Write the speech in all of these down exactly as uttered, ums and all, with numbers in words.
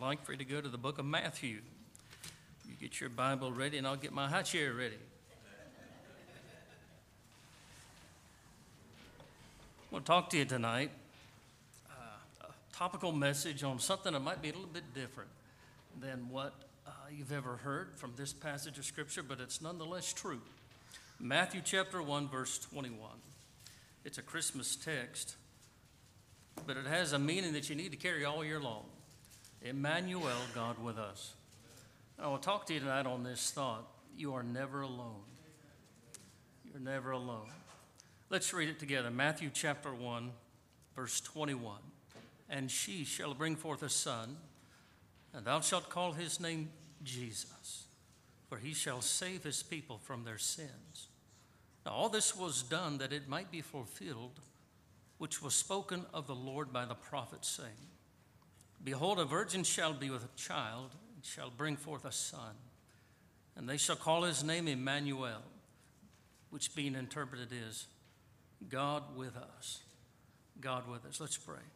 like for you to go to the book of Matthew. You get your Bible ready, and I'll get my high chair ready. I want to talk to you tonight, uh, a topical message on something that might be a little bit different than what uh, you've ever heard from this passage of Scripture, but it's nonetheless true. Matthew chapter one, verse twenty-one. It's a Christmas text, but it has a meaning that you need to carry all year long. Emmanuel, God with us. I will talk to you tonight on this thought. You are never alone. You're never alone. Let's read it together. Matthew chapter one, verse twenty-one. And she shall bring forth a son, and thou shalt call his name Jesus, for he shall save his people from their sins. Now all this was done that it might be fulfilled, which was spoken of the Lord by the prophet, saying, Behold, a virgin shall be with a child, and shall bring forth a son, and they shall call his name Emmanuel, which being interpreted is, God with us. God with us. Let's pray.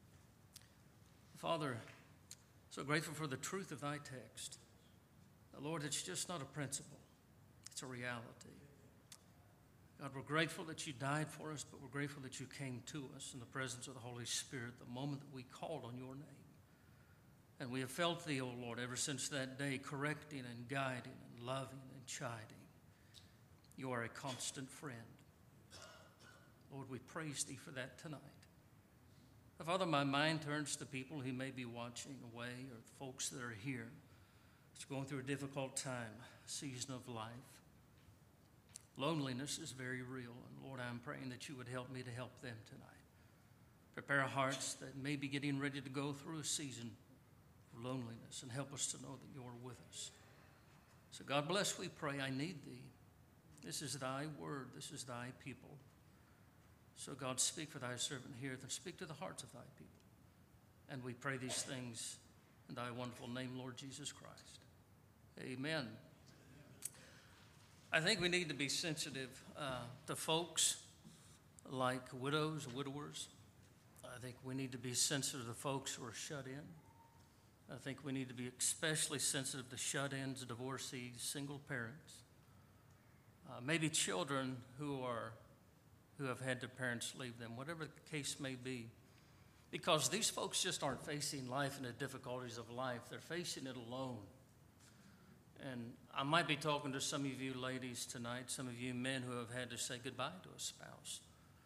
Father, so grateful for the truth of thy text. Lord, it's just not a principle. It's a reality. God, we're grateful that you died for us, but we're grateful that you came to us in the presence of the Holy Spirit the moment that we called on your name. And we have felt thee, O Lord, ever since that day, correcting and guiding and loving and chiding. You are a constant friend. Lord, we praise thee for that tonight. Father, my mind turns to people who may be watching away, or folks that are here. It's going through a difficult time, a season of life. Loneliness is very real, and Lord, I'm praying that you would help me to help them tonight. Prepare hearts that may be getting ready to go through a season of loneliness, and help us to know that you're with us. So God bless, we pray. I need thee. This is thy word. This is thy people. So God, speak for thy servant here, and speak to the hearts of thy people. And we pray these things in thy wonderful name, Lord Jesus Christ. Amen. I think we need to be sensitive uh, to folks like widows, widowers. I think we need to be sensitive to folks who are shut in. I think we need to be especially sensitive to shut-ins, divorcees, single parents, uh, maybe children who are who have had their parents leave them, whatever the case may be. Because these folks just aren't facing life and the difficulties of life. They're facing it alone. And I might be talking to some of you ladies tonight, some of you men who have had to say goodbye to a spouse.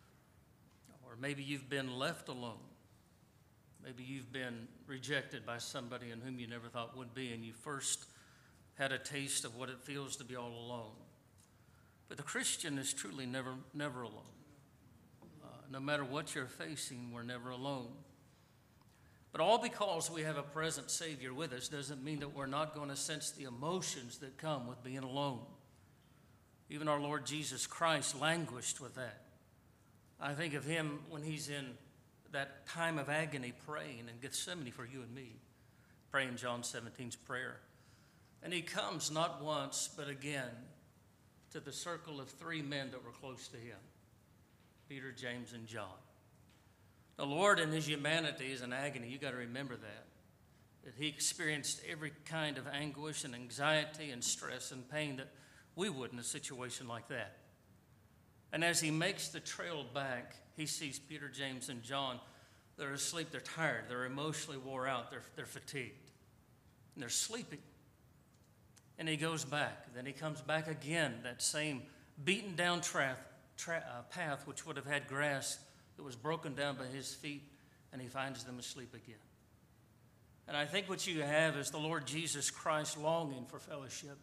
Or maybe you've been left alone. Maybe you've been rejected by somebody in whom you never thought would be, and you first had a taste of what it feels to be all alone. But the Christian is truly never, never alone. Uh, no matter what you're facing, we're never alone. But all because we have a present Savior with us doesn't mean that we're not going to sense the emotions that come with being alone. Even our Lord Jesus Christ languished with that. I think of him when he's in that time of agony praying in Gethsemane for you and me, praying John seventeen's prayer. And he comes not once, but again, to the circle of three men that were close to him, Peter, James, and John. The Lord in his humanity is in agony. You got to remember that. That he experienced every kind of anguish and anxiety and stress and pain that we would in a situation like that. And as he makes the trail back, he sees Peter, James, and John. They're asleep. They're tired. They're emotionally wore out. They're, they're fatigued. And they're sleeping. And he goes back. Then he comes back again, that same beaten down tra- tra- uh, path which would have had grass that was broken down by his feet, and he finds them asleep again. And I think what you have is the Lord Jesus Christ longing for fellowship.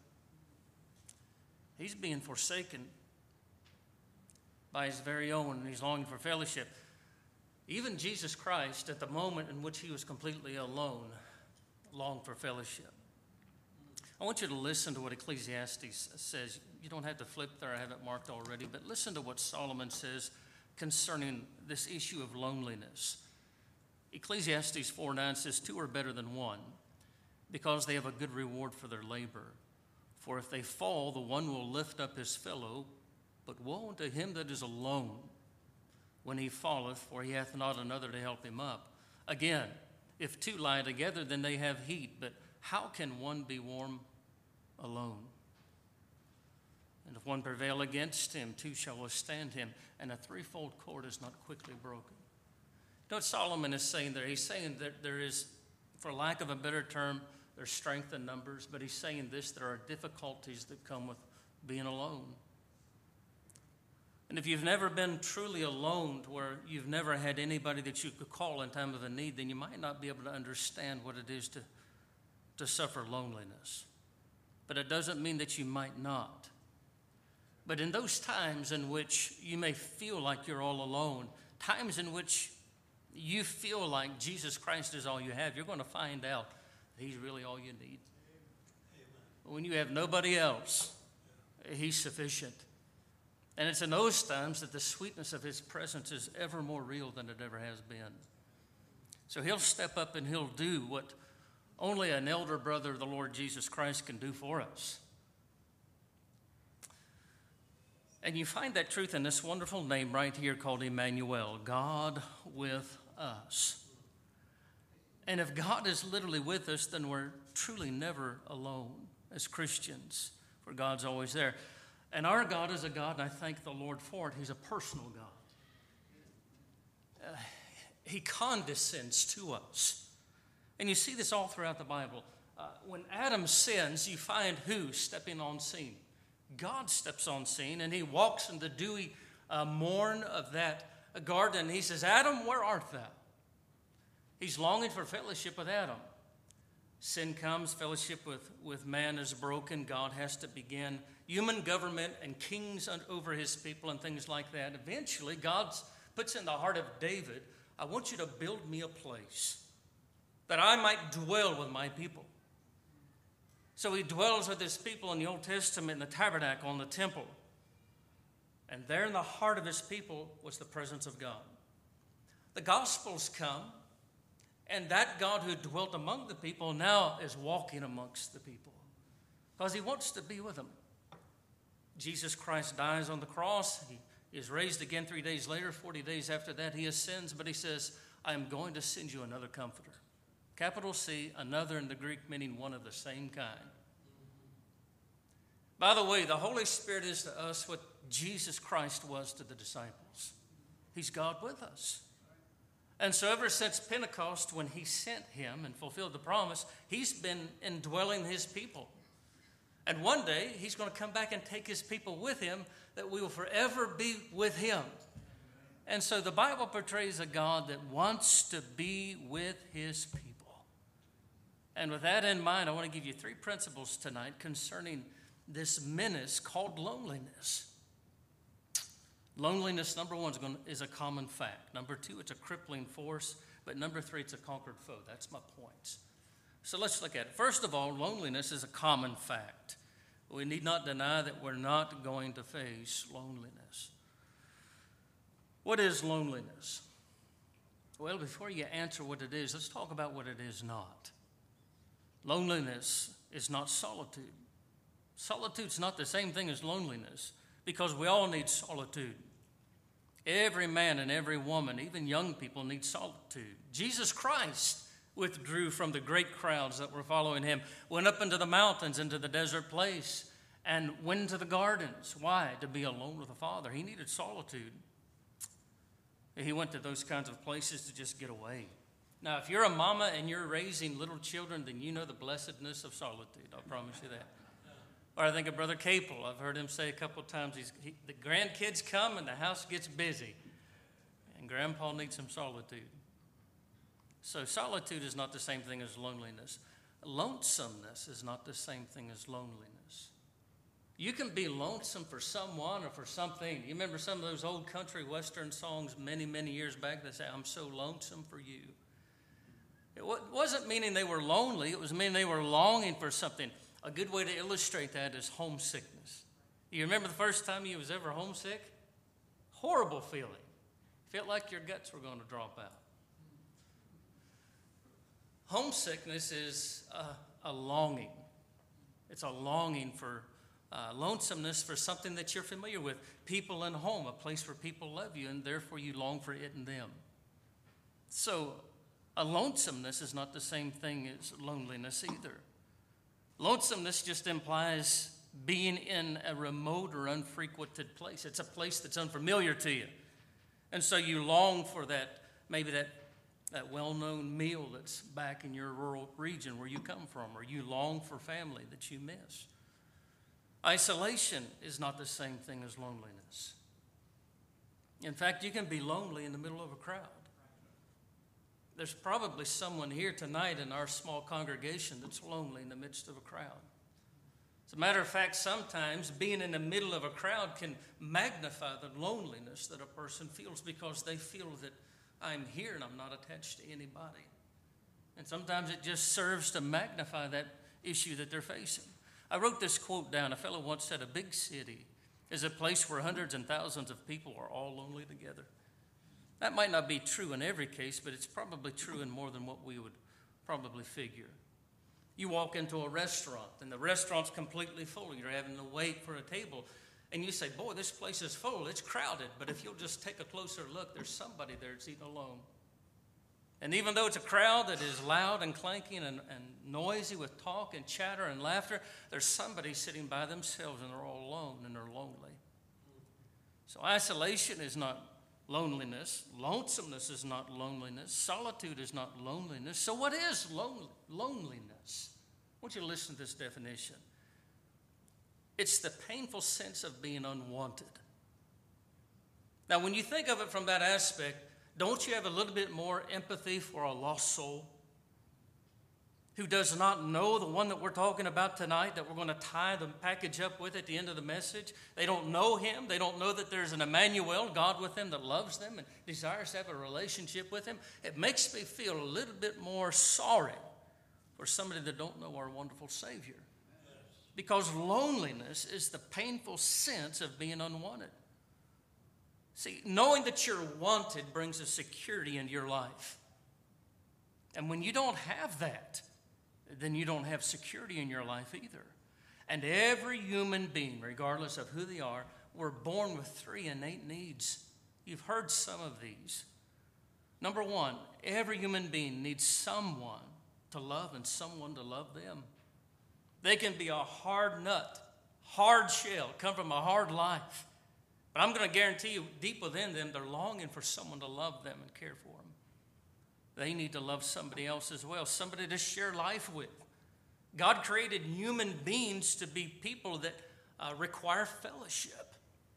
He's being forsaken by his very own, and he's longing for fellowship. Even Jesus Christ, at the moment in which he was completely alone, longed for fellowship. I want you to listen to what Ecclesiastes says. You don't have to flip there. I have it marked already. But listen to what Solomon says concerning this issue of loneliness. Ecclesiastes four nine says, two are better than one, because they have a good reward for their labor. For if they fall, the one will lift up his fellow, but woe unto him that is alone when he falleth, for he hath not another to help him up. Again, If two lie together, then they have heat. But how can one be warm alone? And if one prevail against him, two shall withstand him. And a threefold cord is not quickly broken. You know what Solomon is saying there? He's saying that there is, for lack of a better term, there's strength in numbers. But he's saying this, there are difficulties that come with being alone. And if you've never been truly alone, to where you've never had anybody that you could call in time of a need, then you might not be able to understand what it is to, to suffer loneliness. But it doesn't mean that you might not. But in those times in which you may feel like you're all alone, times in which you feel like Jesus Christ is all you have, you're going to find out that he's really all you need. When you have nobody else, he's sufficient. And it's in those times that the sweetness of his presence is ever more real than it ever has been. So he'll step up and he'll do what only an elder brother of the Lord Jesus Christ can do for us. And you find that truth in this wonderful name right here called Emmanuel, God with us. And if God is literally with us, then we're truly never alone as Christians, for God's always there. And our God is a God, and I thank the Lord for it. He's a personal God. Uh, he condescends to us. And you see this all throughout the Bible. Uh, when Adam sins, you find who stepping on scene? God steps on scene, and he walks in the dewy uh, morn of that garden. He says, Adam, where art thou? He's longing for fellowship with Adam. Sin comes, fellowship with, with man is broken. God has to begin human government and kings over his people and things like that. Eventually, God puts in the heart of David, I want you to build me a place that I might dwell with my people. So he dwells with his people in the Old Testament in the tabernacle, in the temple. And there in the heart of his people was the presence of God. The Gospels come, and that God who dwelt among the people now is walking amongst the people because he wants to be with them. Jesus Christ dies on the cross. He is raised again three days later. Forty days after that, he ascends, but he says, I am going to send you another comforter. Capital C, another in the Greek, meaning one of the same kind. By the way, the Holy Spirit is to us what Jesus Christ was to the disciples. He's God with us. And so ever since Pentecost, when he sent him and fulfilled the promise, he's been indwelling his people. And one day, he's going to come back and take his people with him, that we will forever be with him. And so the Bible portrays a God that wants to be with his people. And with that in mind, I want to give you three principles tonight concerning this menace called loneliness. Loneliness, number one, is, going to, is a common fact. Number two, it's a crippling force. But number three, it's a conquered foe. That's my points. So let's look at it. First of all, loneliness is a common fact. We need not deny that we're not going to face loneliness. What is loneliness? Well, before you answer what it is, let's talk about what it is not. Loneliness is not solitude. Solitude's not the same thing as loneliness, because we all need solitude. Every man and every woman, even young people, need solitude. Jesus Christ withdrew from the great crowds that were following him, went up into the mountains, into the desert place, and went into the gardens. Why? To be alone with the Father. He needed solitude. He went to those kinds of places to just get away. Now, if you're a mama and you're raising little children, then you know the blessedness of solitude. I promise you that. Or I think of Brother Capel. I've heard him say a couple of times, he's, he, the grandkids come and the house gets busy. And Grandpa needs some solitude. So solitude is not the same thing as loneliness. Lonesomeness is not the same thing as loneliness. You can be lonesome for someone or for something. You remember some of those old country western songs many, many years back that say, I'm so lonesome for you. It wasn't meaning they were lonely. It was meaning they were longing for something. A good way to illustrate that is homesickness. You remember the first time you was ever homesick? Horrible feeling. Felt like your guts were going to drop out. Homesickness is a, a longing. It's a longing for uh, lonesomeness for something that you're familiar with. People and home, a place where people love you, and therefore you long for it and them. So A lonesomeness is not the same thing as loneliness either. Lonesomeness just implies being in a remote or unfrequented place. It's a place that's unfamiliar to you. And so you long for that, maybe that, that well-known meal that's back in your rural region where you come from, or you long for family that you miss. Isolation is not the same thing as loneliness. In fact, you can be lonely in the middle of a crowd. There's probably someone here tonight in our small congregation that's lonely in the midst of a crowd. As a matter of fact, sometimes being in the middle of a crowd can magnify the loneliness that a person feels because they feel that I'm here and I'm not attached to anybody. And sometimes it just serves to magnify that issue that they're facing. I wrote this quote down. A fellow once said, "A big city is a place where hundreds and thousands of people are all lonely together." That might not be true in every case, but it's probably true in more than what we would probably figure. You walk into a restaurant, and the restaurant's completely full. You're having to wait for a table, and you say, "Boy, this place is full. It's crowded." But if you'll just take a closer look, there's somebody there that's eating alone. And even though it's a crowd that is loud and clanking and, and noisy with talk and chatter and laughter, there's somebody sitting by themselves, and they're all alone, and they're lonely. So isolation is not loneliness. Lonesomeness is not loneliness. Solitude is not loneliness. So what is lon- loneliness? I want you to listen to this definition. It's the painful sense of being unwanted. Now, when you think of it from that aspect, don't you have a little bit more empathy for a lost soul who does not know the one that we're talking about tonight, that we're going to tie the package up with at the end of the message? They don't know him. They don't know that there's an Emmanuel, God with them, that loves them and desires to have a relationship with him. It makes me feel a little bit more sorry for somebody that don't know our wonderful Savior. Because loneliness is the painful sense of being unwanted. See, knowing that you're wanted brings a security into your life. And when you don't have that, then you don't have security in your life either. And every human being, regardless of who they are, we're born with three innate needs. You've heard some of these. Number one, every human being needs someone to love and someone to love them. They can be a hard nut, hard shell, come from a hard life. But I'm going to guarantee you, deep within them, they're longing for someone to love them and care for them. They need to love somebody else as well, somebody to share life with. God created human beings to be people that uh, require fellowship.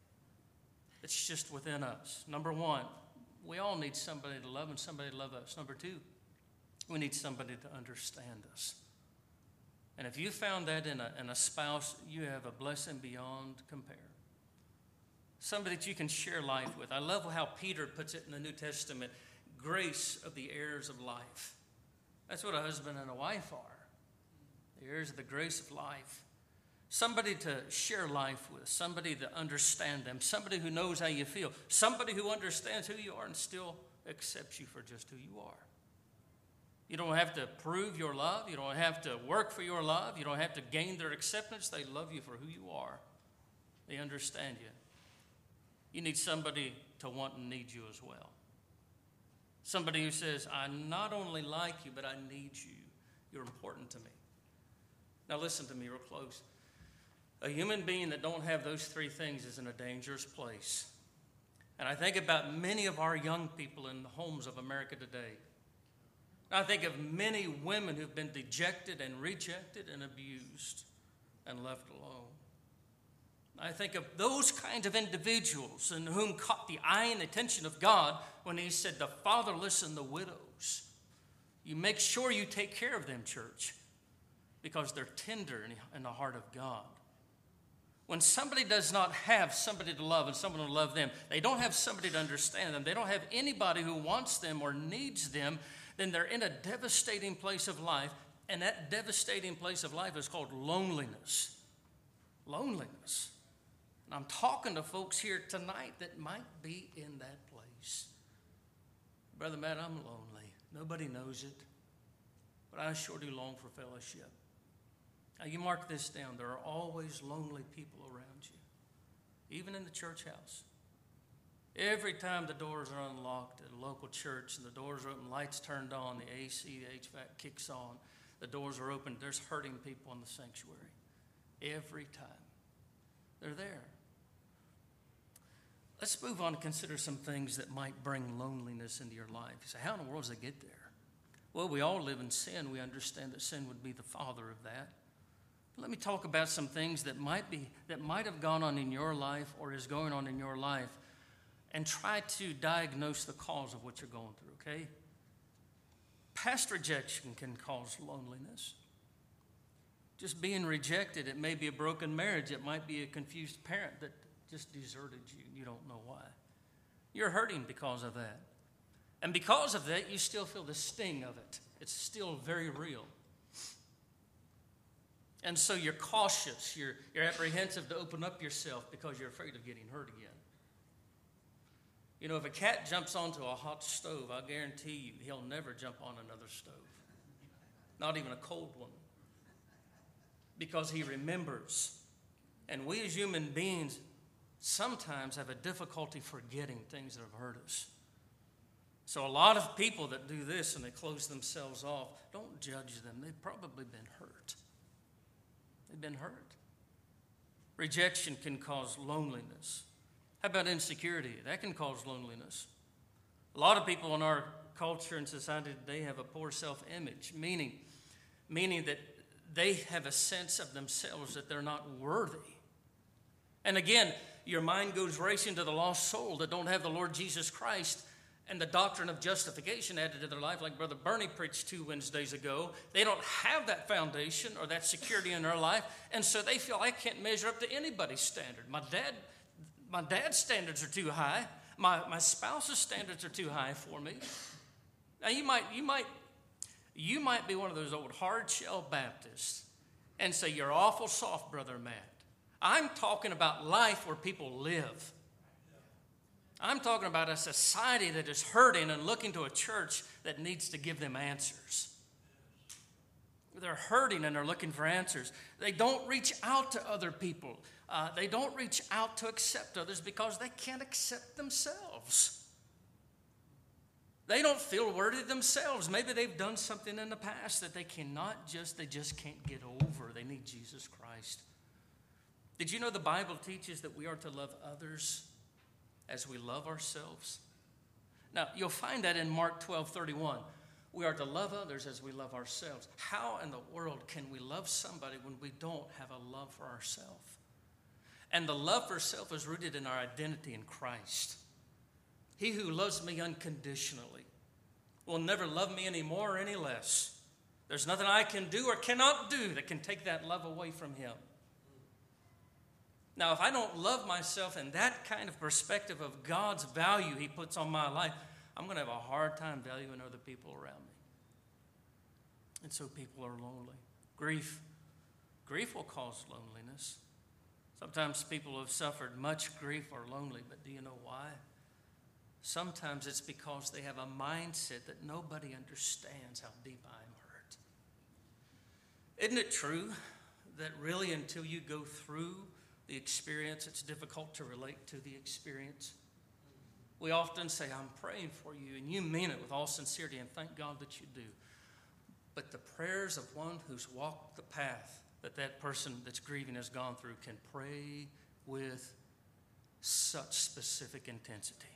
It's just within us. Number one, we all need somebody to love and somebody to love us. Number two, we need somebody to understand us. And if you found that in a, in a spouse, you have a blessing beyond compare. Somebody that you can share life with. I love how Peter puts it in the New Testament. Grace of the heirs of life. That's what a husband and a wife are. The heirs of the grace of life. Somebody to share life with. Somebody to understand them. Somebody who knows how you feel. Somebody who understands who you are and still accepts you for just who you are. You don't have to prove your love. You don't have to work for your love. You don't have to gain their acceptance. They love you for who you are. They understand you. You need somebody to want and need you as well. Somebody who says, I not only like you, but I need you. You're important to me. Now listen to me real close. A human being that don't have those three things is in a dangerous place. And I think about many of our young people in the homes of America today. I think of many women who've been dejected and rejected and abused and left alone. I think of those kinds of individuals in whom caught the eye and attention of God when he said, the fatherless and the widows. You make sure you take care of them, church, because they're tender in the heart of God. When somebody does not have somebody to love and someone to love them, they don't have somebody to understand them, they don't have anybody who wants them or needs them, then they're in a devastating place of life, and that devastating place of life is called loneliness. Loneliness. And I'm talking to folks here tonight that might be in that place. Brother Matt, I'm lonely. Nobody knows it, but I sure do long for fellowship. Now you mark this down. There are always lonely people around you, even in the church house. Every time the doors are unlocked at a local church and the doors are open, lights turned on, the A C, the H V A C kicks on, the doors are open, there's hurting people in the sanctuary. Every time. They're there. Let's move on to consider some things that might bring loneliness into your life. You say, how in the world does it get there? Well, we all live in sin. We understand that sin would be the father of that. Let me talk about some things that might be that might have gone on in your life or is going on in your life, and try to diagnose the cause of what you're going through, okay? Past rejection can cause loneliness. Just being rejected, it may be a broken marriage. It might be a confused parent that just deserted you. You don't know why. You're hurting because of that. And because of that, you still feel the sting of it. It's still very real. And so you're cautious. You're, you're apprehensive to open up yourself because you're afraid of getting hurt again. You know, if a cat jumps onto a hot stove, I guarantee you he'll never jump on another stove. Not even a cold one. Because he remembers. And we as human beings sometimes have a difficulty forgetting things that have hurt us. So a lot of people that do this and they close themselves off, don't judge them. They've probably been hurt. They've been hurt. Rejection can cause loneliness. How about insecurity? That can cause loneliness. A lot of people in our culture and society today have a poor self-image, meaning, meaning that they have a sense of themselves that they're not worthy. And again, your mind goes racing to the lost soul that don't have the Lord Jesus Christ and the doctrine of justification added to their life, like Brother Bernie preached two Wednesdays ago. They don't have that foundation or that security in their life, and so they feel, I can't measure up to anybody's standard. My dad, my dad's standards are too high. My, my spouse's standards are too high for me. Now, you might, you might, you might be one of those old hard-shell Baptists and say, you're awful soft, Brother Matt. I'm talking about life where people live. I'm talking about a society that is hurting and looking to a church that needs to give them answers. They're hurting and they're looking for answers. They don't reach out to other people. Uh, they don't reach out to accept others because they can't accept themselves. They don't feel worthy themselves. Maybe they've done something in the past that they cannot just, they just can't get over. They need Jesus Christ. Did you know the Bible teaches that we are to love others as we love ourselves? Now, you'll find that in Mark twelve thirty-one. We are to love others as we love ourselves. How in the world can we love somebody when we don't have a love for ourselves? And the love for self is rooted in our identity in Christ. He who loves me unconditionally will never love me any more or any less. There's nothing I can do or cannot do that can take that love away from him. Now, if I don't love myself in that kind of perspective of God's value he puts on my life, I'm going to have a hard time valuing other people around me. And so people are lonely. Grief. Grief will cause loneliness. Sometimes people have suffered much grief are lonely, but do you know why? Sometimes it's because they have a mindset that nobody understands how deep I'm hurt. Isn't it true that really until you go through the experience, it's difficult to relate to the experience? We often say, I'm praying for you, and you mean it with all sincerity, and thank God that you do. But the prayers of one who's walked the path that that person that's grieving has gone through can pray with such specific intensity.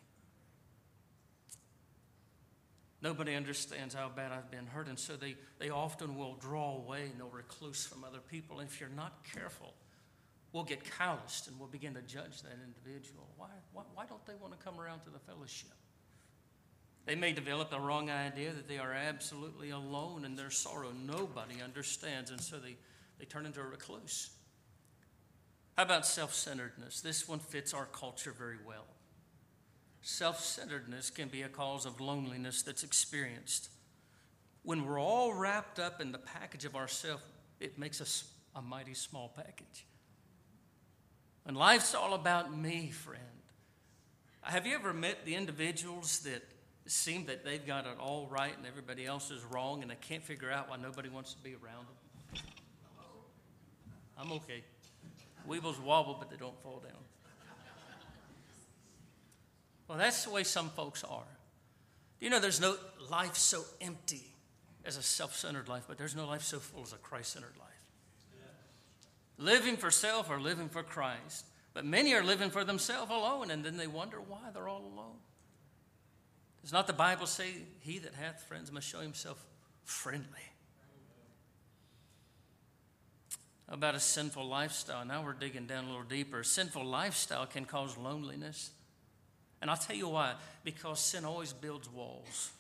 Nobody understands how bad I've been hurt, and so they, they often will draw away and they'll recluse from other people. And if you're not careful, we'll get calloused and we'll begin to judge that individual. Why, why, why don't they want to come around to the fellowship? They may develop the wrong idea that they are absolutely alone in their sorrow. Nobody understands, and so they, they turn into a recluse. How about self-centeredness? This one fits our culture very well. Self-centeredness can be a cause of loneliness that's experienced. When we're all wrapped up in the package of ourselves, it makes us a mighty small package. And life's all about me, friend. Have you ever met the individuals that seem that they've got it all right and everybody else is wrong and they can't figure out why nobody wants to be around them? I'm okay. Weebles wobble, but they don't fall down. Well, that's the way some folks are. You know, there's no life so empty as a self-centered life, but there's no life so full as a Christ-centered life. Living for self or living for Christ. But many are living for themselves alone, and then they wonder why they're all alone. Does not the Bible say, he that hath friends must show himself friendly? How about a sinful lifestyle? Now we're digging down a little deeper. A sinful lifestyle can cause loneliness. And I'll tell you why. Because sin always builds walls.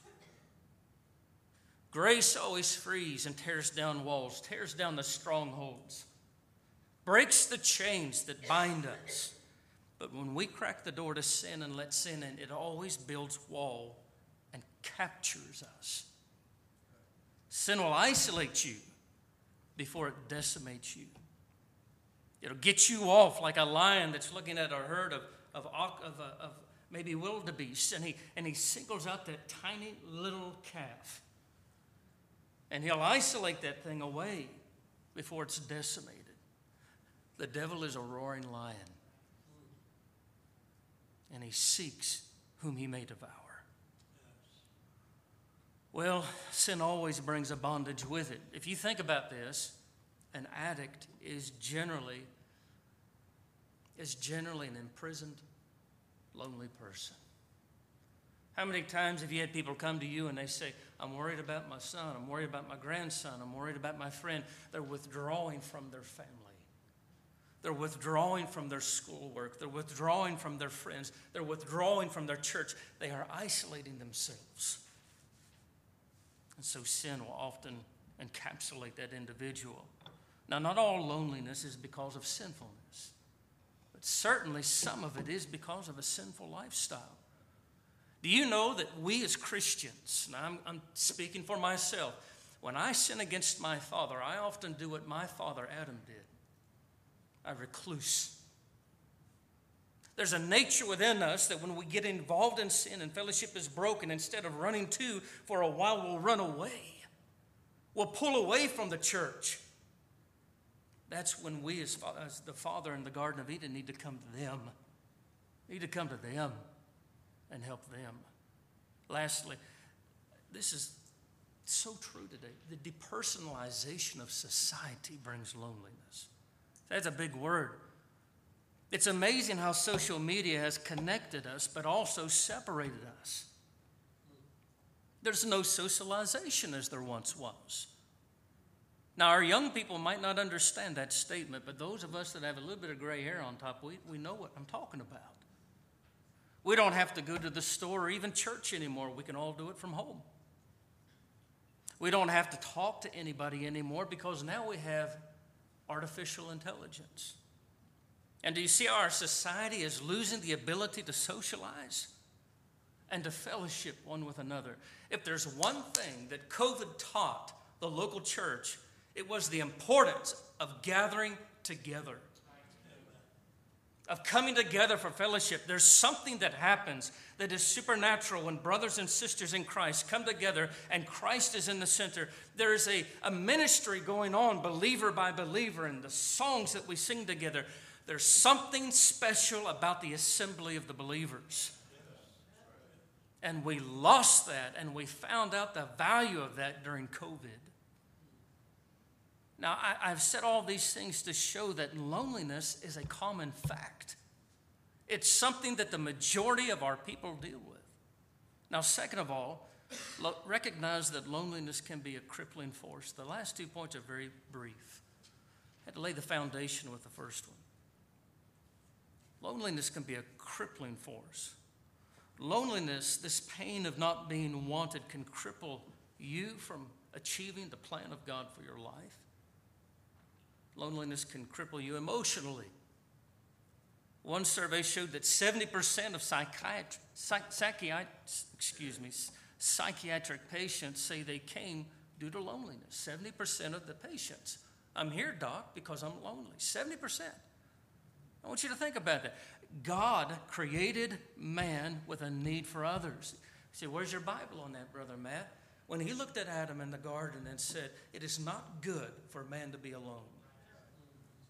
Grace always frees and tears down walls, tears down the strongholds, breaks the chains that bind us. But when we crack the door to sin and let sin in, it always builds wall and captures us. Sin will isolate you before it decimates you. It'll get you off like a lion that's looking at a herd of, of, of, of maybe wildebeest, and he, and he singles out that tiny little calf. And he'll isolate that thing away before it's decimated. The devil is a roaring lion, and he seeks whom he may devour. Well, sin always brings a bondage with it. If you think about this, an addict is generally, is generally an imprisoned, lonely person. How many times have you had people come to you and they say, I'm worried about my son, I'm worried about my grandson, I'm worried about my friend. They're withdrawing from their family. They're withdrawing from their schoolwork. They're withdrawing from their friends. They're withdrawing from their church. They are isolating themselves. And so sin will often encapsulate that individual. Now, not all loneliness is because of sinfulness, but certainly some of it is because of a sinful lifestyle. Do you know that we as Christians, and I'm, I'm speaking for myself, when I sin against my father, I often do what my father Adam did. I recluse. There's a nature within us that when we get involved in sin and fellowship is broken, instead of running to for a while, we'll run away. We'll pull away from the church. That's when we as, as the Father in the Garden of Eden need to come to them. Need to come to them and help them. Lastly, this is so true today. The depersonalization of society brings loneliness. That's a big word. It's amazing how social media has connected us, but also separated us. There's no socialization as there once was. Now, our young people might not understand that statement, but those of us that have a little bit of gray hair on top, we, we know what I'm talking about. We don't have to go to the store or even church anymore. We can all do it from home. We don't have to talk to anybody anymore because now we have artificial intelligence. And do you see how our society is losing the ability to socialize and to fellowship one with another? If there's one thing that COVID taught the local church, it was the importance of gathering together, of coming together for fellowship. There's something that happens that is supernatural when brothers and sisters in Christ come together and Christ is in the center. There is a, a ministry going on, believer by believer, and the songs that we sing together. There's something special about the assembly of the believers. And we lost that, and we found out the value of that during COVID. Now, I, I've said all these things to show that loneliness is a common fact. It's something that the majority of our people deal with. Now, second of all, lo- recognize that loneliness can be a crippling force. The last two points are very brief. I had to lay the foundation with the first one. Loneliness can be a crippling force. Loneliness, this pain of not being wanted, can cripple you from achieving the plan of God for your life. Loneliness can cripple you emotionally. One survey showed that seventy percent of psychiatri- psych- psychiat- excuse me, psychiatric patients say they came due to loneliness. seventy percent of the patients. I'm here, doc, because I'm lonely. seventy percent. I want you to think about that. God created man with a need for others. You say, where's your Bible on that, Brother Matt? When he looked at Adam in the garden and said, it is not good for man to be alone.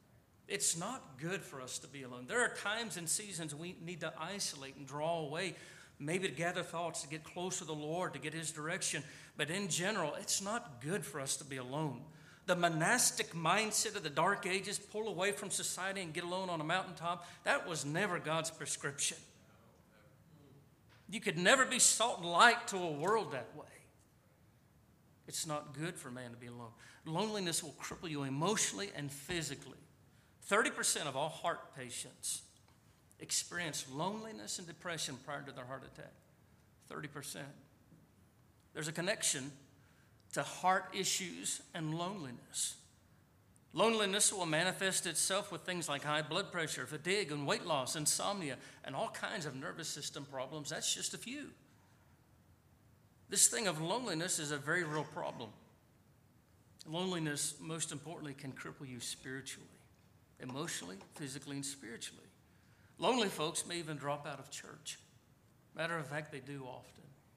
It's not good for us to be alone. There are times and seasons we need to isolate and draw away, maybe to gather thoughts, to get closer to the Lord, to get His direction. But in general, it's not good for us to be alone. The monastic mindset of the Dark Ages, pull away from society and get alone on a mountaintop, that was never God's prescription. You could never be salt and light to a world that way. It's not good for man to be alone. Loneliness will cripple you emotionally and physically. thirty percent of all heart patients experience loneliness and depression prior to their heart attack. thirty percent. There's a connection to heart issues and loneliness. Loneliness will manifest itself with things like high blood pressure, fatigue, and weight loss, insomnia, and all kinds of nervous system problems. That's just a few. This thing of loneliness is a very real problem. Loneliness, most importantly, can cripple you spiritually, emotionally, physically, and spiritually. Lonely folks may even drop out of church. Matter of fact, they do often.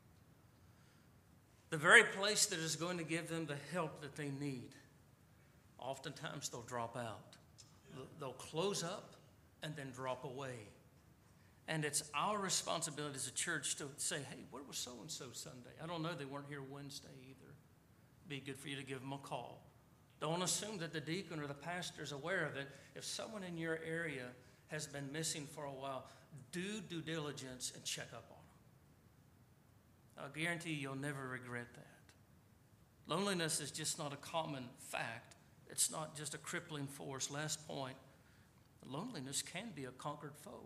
The very place that is going to give them the help that they need, oftentimes they'll drop out. They'll close up and then drop away. And it's our responsibility as a church to say, hey, where was so-and-so Sunday? I don't know, they weren't here Wednesday either. Be good for you to give them a call. Don't assume that the deacon or the pastor is aware of it. If someone in your area has been missing for a while, do due diligence and check up on them. I guarantee you, you'll never regret that. Loneliness is just not a common fact. It's not just a crippling force. Last point, loneliness can be a conquered foe.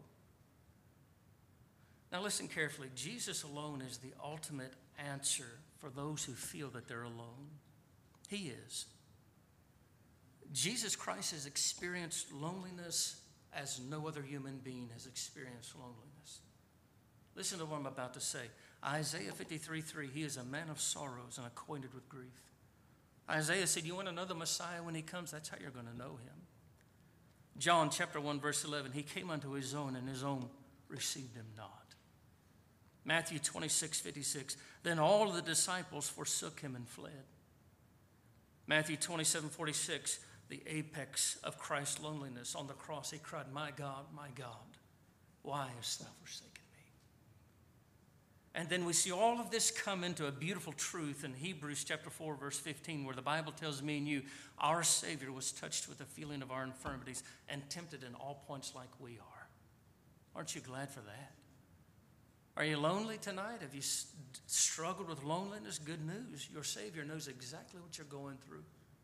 Now listen carefully. Jesus alone is the ultimate answer for those who feel that they're alone. He is. Jesus Christ has experienced loneliness as no other human being has experienced loneliness. Listen to what I'm about to say. Isaiah fifty-three three, He is a man of sorrows and acquainted with grief. Isaiah said, you want to know the Messiah when He comes? That's how you're going to know Him. John chapter one, verse eleven, He came unto His own, and His own received Him not. Matthew twenty-six fifty-six, then all of the disciples forsook Him and fled. Matthew twenty-seven forty-six, the apex of Christ's loneliness. On the cross, He cried, my God, my God, why hast thou forsaken me? And then we see all of this come into a beautiful truth in Hebrews chapter four, verse fifteen, where the Bible tells me and you, our Savior was touched with the feeling of our infirmities and tempted in all points like we are. Aren't you glad for that? Are you lonely tonight? Have you struggled with loneliness? Good news. Your Savior knows exactly what you're going through.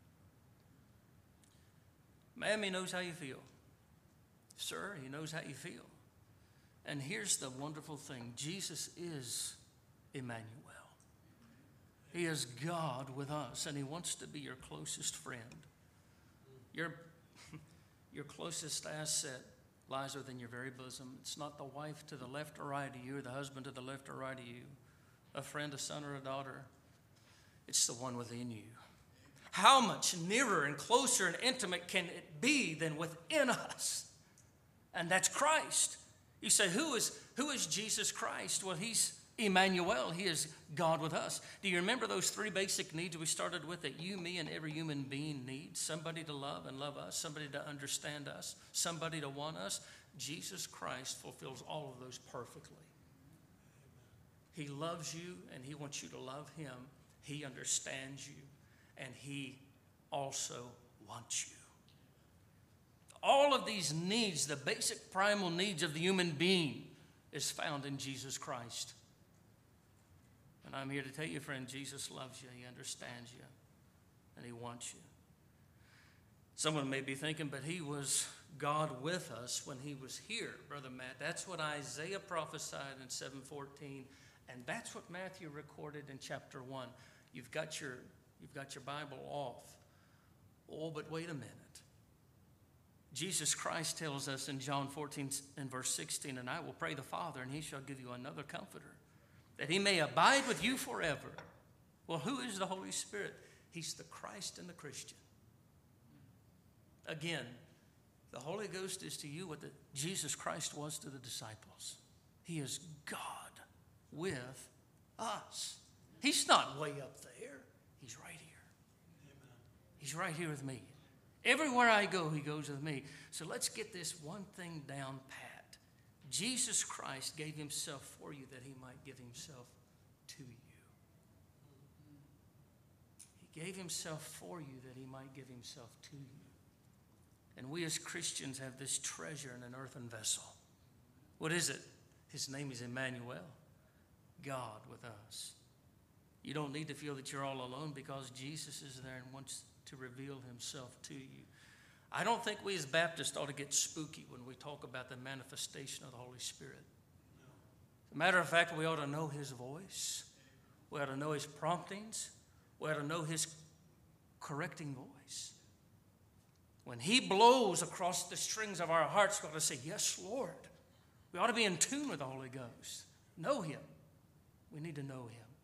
Ma'am, He knows how you feel. Sir, He knows how you feel. And here's the wonderful thing. Jesus is Emmanuel. He is God with us, and He wants to be your closest friend. Your, your closest asset lies within your very bosom. It's not the wife to the left or right of you, or the husband to the left or right of you, a friend, a son, or a daughter. It's the one within you. How much nearer and closer and intimate can it be than within us? And that's Christ. You say, who is, who is Jesus Christ? Well, He's Emmanuel. He is God with us. Do you remember those three basic needs we started with that you, me, and every human being needs? Somebody to love and love us, somebody to understand us, somebody to want us. Jesus Christ fulfills all of those perfectly. He loves you and He wants you to love Him. He understands you and He also wants you. All of these needs, the basic primal needs of the human being, is found in Jesus Christ. And I'm here to tell you, friend, Jesus loves you, He understands you, and He wants you. Someone may be thinking, but He was God with us when He was here, Brother Matt. That's what Isaiah prophesied in seven fourteen, and that's what Matthew recorded in chapter one. You've got your, you've got your Bible off. Oh, but wait a minute. Jesus Christ tells us in John fourteen and verse sixteen, and I will pray the Father, and He shall give you another comforter, that He may abide with you forever. Well, who is the Holy Spirit? He's the Christ and the Christian. Again, the Holy Ghost is to you what the, Jesus Christ was to the disciples. He is God with us. He's not way up there. He's right here. Amen. He's right here with me. Everywhere I go, he goes with me. So let's get this one thing down pat. Jesus Christ gave himself for you that he might give himself to you. He gave himself for you that he might give himself to you. And we as Christians have this treasure in an earthen vessel. What is it? His name is Emmanuel, God with us. You don't need to feel that you're all alone because Jesus is there and wants to reveal himself to you. I don't think we as Baptists ought to get spooky when we talk about the manifestation of the Holy Spirit. As a matter of fact, we ought to know his voice. We ought to know his promptings. We ought to know his correcting voice. When he blows across the strings of our hearts, we ought to say, yes, Lord. We ought to be in tune with the Holy Ghost. Know him. We need to know him.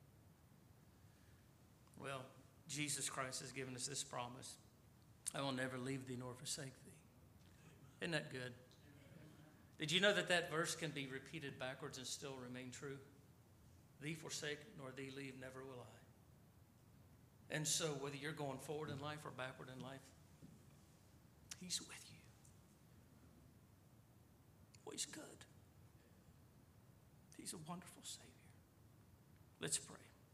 Well, Jesus Christ has given us this promise. I will never leave thee nor forsake thee. Isn't that good? Did you know that that verse can be repeated backwards and still remain true? Thee forsake nor thee leave, never will I. And so whether you're going forward in life or backward in life, he's with you. Oh, he's good. He's a wonderful Savior. Let's pray.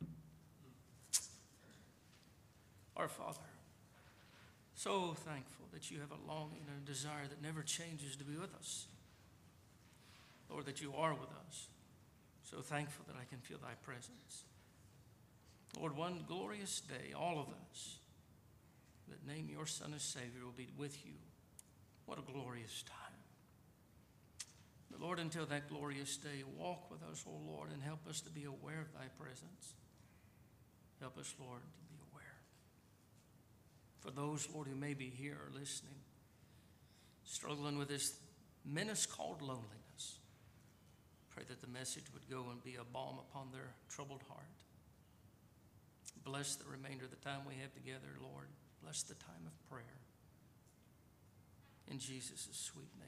Our Father, so thankful that you have a longing and a desire that never changes to be with us. Lord, that you are with us. So thankful that I can feel thy presence. Lord, one glorious day, all of us that name your Son as Savior will be with you. What a glorious time. But Lord, until that glorious day, walk with us, O Lord, and help us to be aware of thy presence. Help us, Lord, to be aware. For those, Lord, who may be here or listening, struggling with this menace called loneliness, pray that the message would go and be a balm upon their troubled heart. Bless the remainder of the time we have together, Lord. Bless the time of prayer. In Jesus' sweet name.